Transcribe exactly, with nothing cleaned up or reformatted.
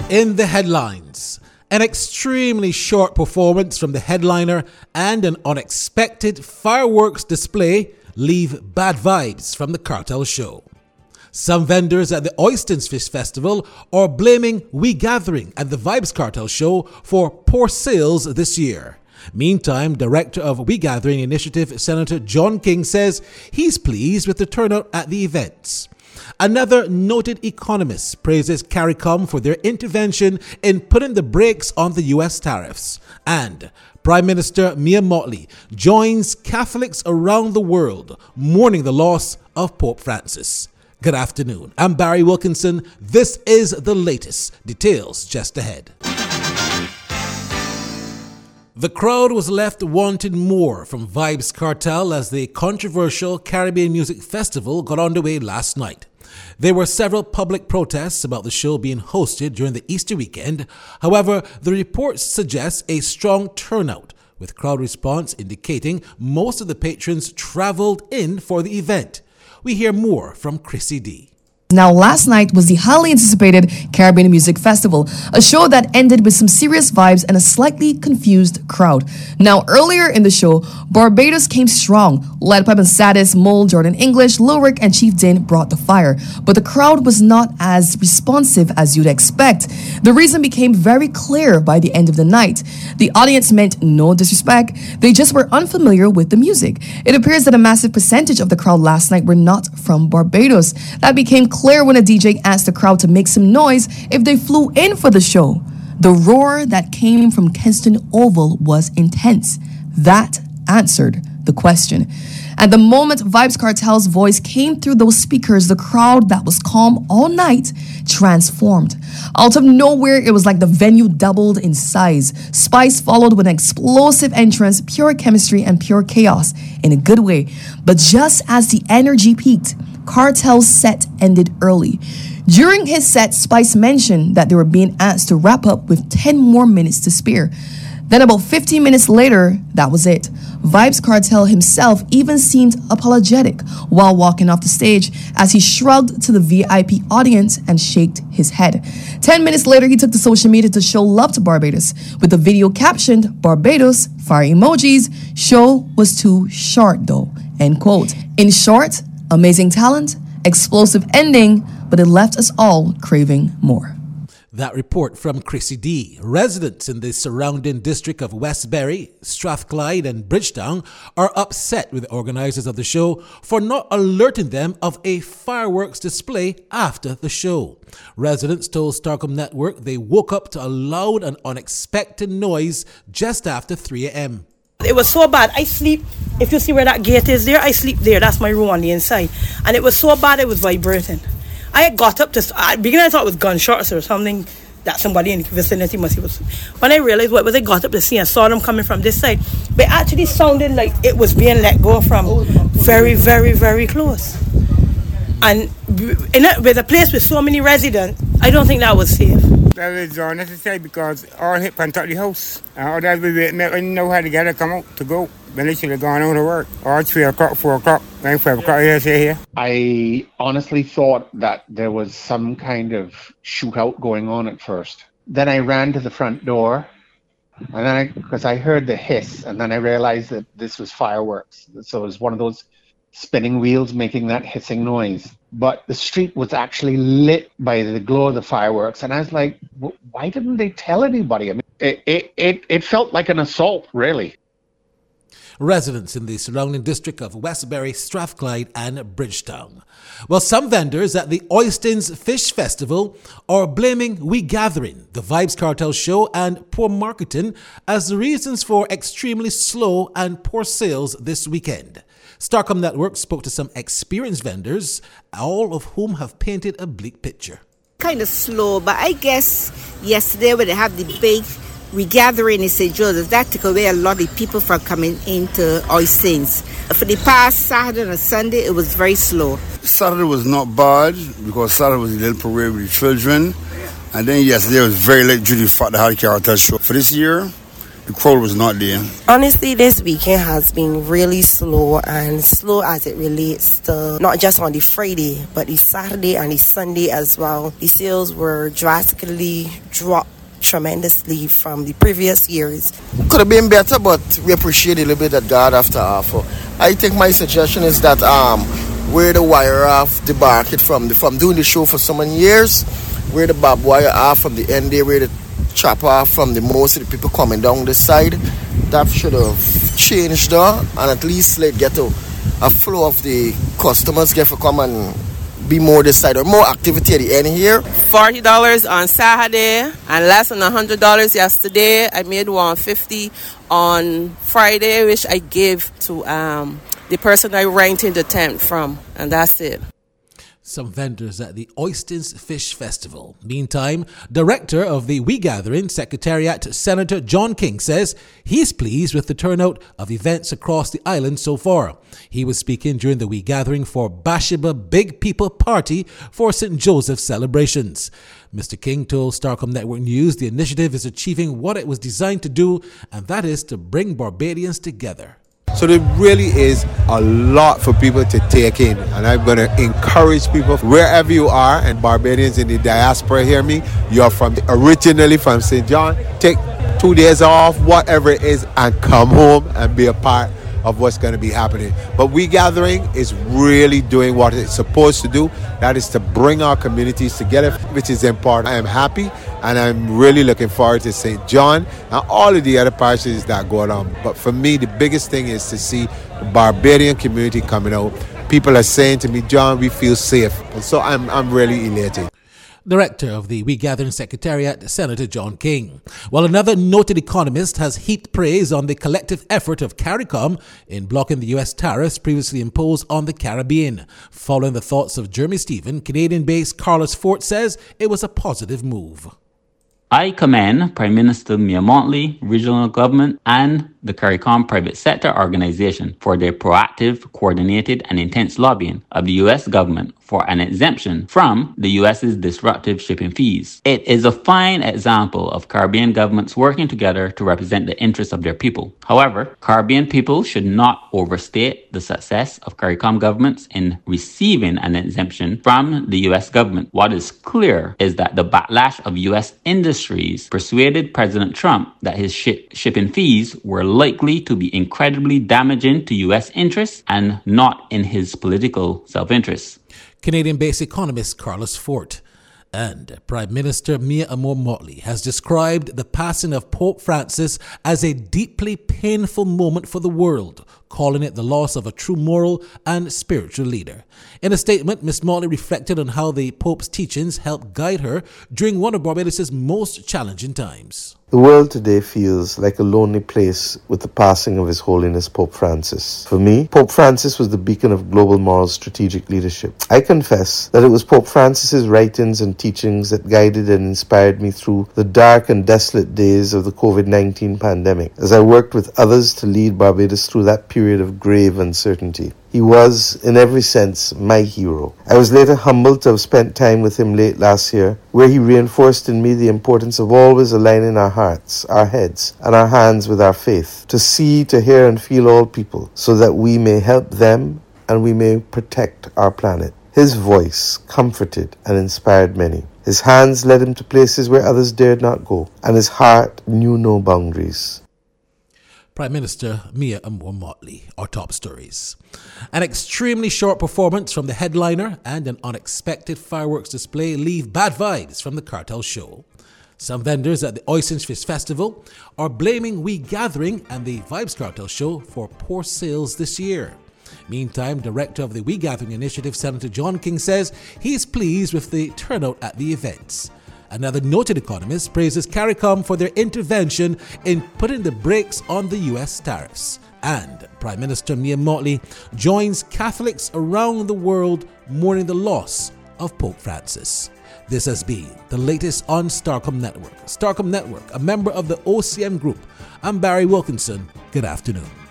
In the headlines, an extremely short performance from the headliner and an unexpected fireworks display leave bad vibes from the Cartel show. Some vendors at the Oistins Fish Festival are blaming We Gathering at the Vibes Cartel show for poor sales this year. Meantime, director of We Gathering Initiative, Senator John King, says he's pleased with the turnout at the events. Another noted economist praises CARICOM for their intervention in putting the brakes on the U S tariffs. And Prime Minister Mia Mottley joins Catholics around the world mourning the loss of Pope Francis. Good afternoon. I'm Barry Wilkinson. This is the latest. Details just ahead. The crowd was left wanting more from Vibes Cartel as the controversial Caribbean Music Festival got underway last night. There were several public protests about the show being hosted during the Easter weekend. However, the reports suggest a strong turnout, with crowd response indicating most of the patrons traveled in for the event. We hear more from Chrissy D. Now, last night was the highly anticipated Caribbean Music Festival, a show that ended with some serious vibes and a slightly confused crowd. Now, earlier in the show, Barbados came strong, led by Sadis, Mole, Jordan English, Lil Rick, and Chief Din brought the fire. But the crowd was not as responsive as you'd expect. The reason became very clear by the end of the night. The audience meant no disrespect, they just were unfamiliar with the music. It appears that a massive percentage of the crowd last night were not from Barbados. That became clear Clear when a D J asked the crowd to make some noise if they flew in for the show. The roar that came from Kingston Oval was intense. That answered the question. At the moment Vibes Cartel's voice came through those speakers, the crowd that was calm all night transformed. Out of nowhere, it was like the venue doubled in size. Spice followed with an explosive entrance, pure chemistry and pure chaos in a good way. But just as the energy peaked, Cartel's set ended early. During his set, Spice mentioned that they were being asked to wrap up with ten more minutes to spare. Then about fifteen minutes later, that was it. Vibes Cartel himself even seemed apologetic while walking off the stage as he shrugged to the V I P audience and shaked his head. Ten minutes later, he took to social media to show love to Barbados with the video captioned, "Barbados, fire emojis, show was too short though," end quote. In short, amazing talent, explosive ending, but it left us all craving more. That report from Chrissy D. Residents in the surrounding district of Westbury, Strathclyde and Bridgetown are upset with the organizers of the show for not alerting them of a fireworks display after the show. Residents told Starcom Network they woke up to a loud and unexpected noise just after three a.m. It was so bad. I sleep, if you see where that gate is there, I sleep there. That's my room on the inside. And it was so bad, it was vibrating. I got up to, at the beginning I thought it was gunshots or something that somebody in the vicinity must have. When I realized what it was, I got up to see and saw them coming from this side. But it actually sounded like it was being let go from very, very, very close. And in a, with a place with so many residents, I don't think that was safe. That is uh, necessary because all hit on top of the house. And all that we didn't know how to get it come out to go. Then they should have gone on to work. Or three o'clock, four o'clock, then five o'clock here, say here. I honestly thought that there was some kind of shootout going on at first. Then I ran to the front door, and then I, because I heard the hiss, and then I realized that this was fireworks. So it was one of those spinning wheels making that hissing noise. But the street was actually lit by the glow of the fireworks, and I was like, why didn't they tell anybody? I mean, it it it, it felt like an assault, really. Residents in the surrounding district of Westbury, Strathclyde and Bridgetown. Well, some vendors at the Oistins Fish Festival are blaming We Gathering, the Vibes Cartel show, and poor marketing as the reasons for extremely slow and poor sales this weekend. Starcom Network spoke to some experienced vendors, all of whom have painted a bleak picture. Kind of slow, but I guess yesterday when they have the big We Gathering in Saint Joseph, that took away a lot of people from coming into Oistins. For the past Saturday and Sunday, it was very slow. Saturday was not bad because Saturday was a little parade with the children. And then yesterday was very late due to the fact that the Cartel show. For this year, The crowd was not there. Honestly, this weekend has been really slow, and slow as it relates to not just on the Friday, but the Saturday and the Sunday as well. The sales were drastically dropped tremendously from the previous years. Could have been better, but we appreciate a little bit that God have to offer. I think my suggestion is that um, where the wire off the market from the, from doing the show for so many years, where the barbed wire off from the end there, where the chop off from the most of the people coming down this side, that should have changed there, and at least let get a, a flow of the customers get to come and be more this side, or more activity at the end here. forty dollars on Saturday and less than one hundred dollars yesterday. I made one hundred fifty dollars on Friday, which I gave to um, the person I rented the tent from, and that's it. Some vendors at the Oystins Fish Festival. Meantime, director of the We Gathering Secretariat, Senator John King, says he's pleased with the turnout of events across the island so far. He was speaking during the We Gathering for Bathsheba Big People Party for Saint Joseph celebrations. Mister King told Starcom Network News the initiative is achieving what it was designed to do, and that is to bring Barbadians together. So there really is a lot for people to take in, and I'm going to encourage people wherever you are, and Barbadians in the diaspora hear me, you're from the, originally from Saint John, take two days off, whatever it is, and come home and be a part of what's going to be happening. But We Gathering is really doing what it's supposed to do. That is to bring our communities together, which is important. I am happy, and I'm really looking forward to Saint John and all of the other parishes that go on. But for me, the biggest thing is to see the Barbadian community coming out. People are saying to me, John, we feel safe. And so I'm I'm really elated. Director of the We Gathering Secretariat, Senator John King. While another noted economist has heaped praise on the collective effort of CARICOM in blocking the U S tariffs previously imposed on the Caribbean. Following the thoughts of Jeremy Stephen, Canadian-based Carlos Fort says it was a positive move. I commend Prime Minister Mia Mottley, regional government, and the CARICOM private sector organization for their proactive, coordinated, and intense lobbying of the U S government for an exemption from the U S's disruptive shipping fees. It is a fine example of Caribbean governments working together to represent the interests of their people. However, Caribbean people should not overstate the success of CARICOM governments in receiving an exemption from the U S government. What is clear is that the backlash of U S industries persuaded President Trump that his ship shipping fees were likely to be incredibly damaging to U S interests and not in his political self-interest. Canadian-based economist Carlos Fort. And Prime Minister Mia Motley has described the passing of Pope Francis as a deeply painful moment for the world, calling it the loss of a true moral and spiritual leader. In a statement, Miz Motley reflected on how the Pope's teachings helped guide her during one of Barbados' most challenging times. The world today feels like a lonely place with the passing of His Holiness Pope Francis. For me, Pope Francis was the beacon of global moral strategic leadership. I confess that it was Pope Francis's writings and teachings that guided and inspired me through the dark and desolate days of the covid nineteen pandemic, as I worked with others to lead Barbados through that period of grave uncertainty. He was, in every sense, my hero. I was later humbled to have spent time with him late last year, where he reinforced in me the importance of always aligning our hearts, our heads, and our hands with our faith, to see, to hear, and feel all people, so that we may help them and we may protect our planet. His voice comforted and inspired many. His hands led him to places where others dared not go, and his heart knew no boundaries. Prime Minister Mia Motley, our top stories. An extremely short performance from the headliner and an unexpected fireworks display leave bad vibes from the cartel show. Some vendors at the Oystins Fish Festival are blaming We Gathering and the Vibes Cartel show for poor sales this year. Meantime, director of the We Gathering initiative, Senator John King, says he is pleased with the turnout at the events. Another noted economist praises CARICOM for their intervention in putting the brakes on the U S tariffs. And Prime Minister Mia Motley joins Catholics around the world mourning the loss of Pope Francis. This has been the latest on Starcom Network. Starcom Network, a member of the O C M Group. I'm Barry Wilkinson. Good afternoon.